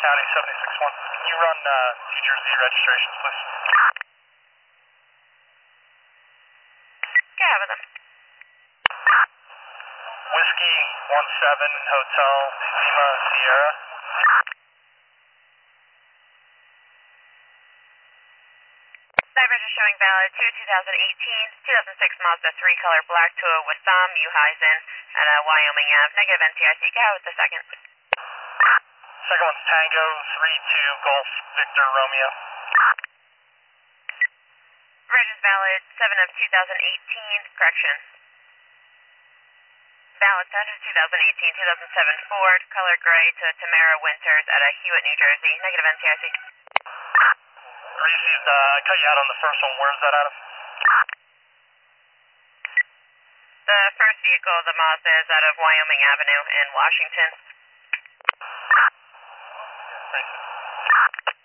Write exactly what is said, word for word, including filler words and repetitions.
County seventy-six one. Can you run uh, New Jersey registrations, please? Yeah, have them. Whiskey one seven Hotel Lima Sierra. Divers are showing valid to twenty eighteen, two thousand six Mazda three color black to a Wissam Uhaisen at uh, Wyoming Ave. Negative N T I C. Go with the second. Second one's Tango three two Golf Victor Romeo. Reg is valid seven of two thousand eighteen. Correction. Valid set is two thousand eighteen, two thousand seven Ford, color gray to Tamara Winters at uh, Hewitt, New Jersey. Negative N T I C. Received, uh, I cut you out on the first one. Where's that out of? The first vehicle, the Mazda, is out of Wyoming Avenue in Washington. Thank you.